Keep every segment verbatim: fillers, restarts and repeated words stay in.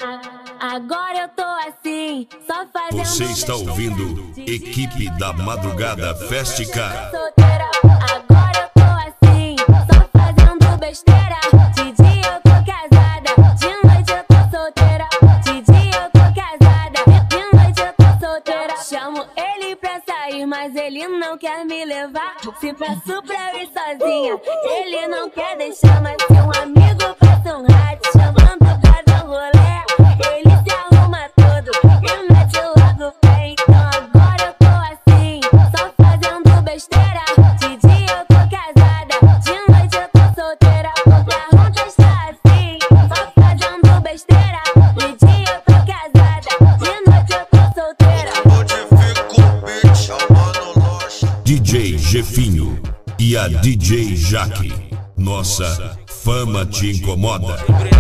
Agora eu tô assim, só fazendo. Você está ouvindo Equipe da Madrugada Festicar. Agora eu tô assim, só fazendo besteira. De dia eu tô casada, de noite eu tô solteira. De dia eu tô casada, de noite eu tô solteira. Chamo ele pra sair, mas ele não quer me levar. Se peço pra ir sozinha, ele não quer deixar. Mas se um amigo passa um rádio chamando pra dar rolê, ele se arruma todo e mete logo o pé. Então agora eu tô assim, só fazendo besteira. De dia eu tô casada, de noite eu tô solteira. Porque a ronda está assim, só fazendo besteira. De dia eu tô casada, de noite eu tô solteira. D J Jefinho e a D J Jaque. Nossa fama te incomoda.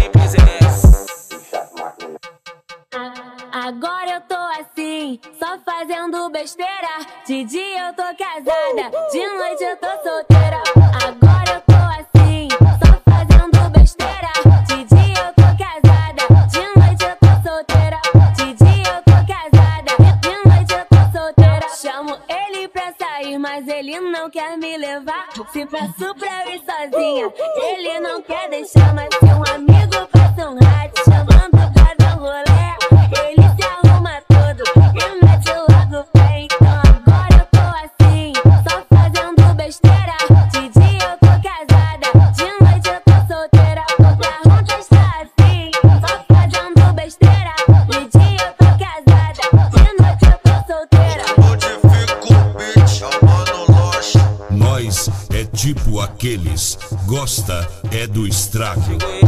Agora eu tô assim, só fazendo besteira. De dia eu tô casada, de noite eu tô solteira. Agora eu tô assim, só fazendo besteira. De dia eu tô casada, de noite eu tô solteira. De dia eu tô casada, de noite eu tô solteira. Chamo ele pra sair, mas ele não quer me levar. Se peço pra ir sozinha, ele não quer deixar. Mas se um amigo passa um rádio chamando pra dar rolê, ele se arruma todo e mete logo o pé. Então agora eu tô assim, só fazendo besteira. De dia eu tô casada, de noite eu tô solteira. Porque a ronda está assim, só fazendo besteira. De dia eu tô casada, de noite eu tô solteira. Nós é tipo aqueles, gosta é do estrago.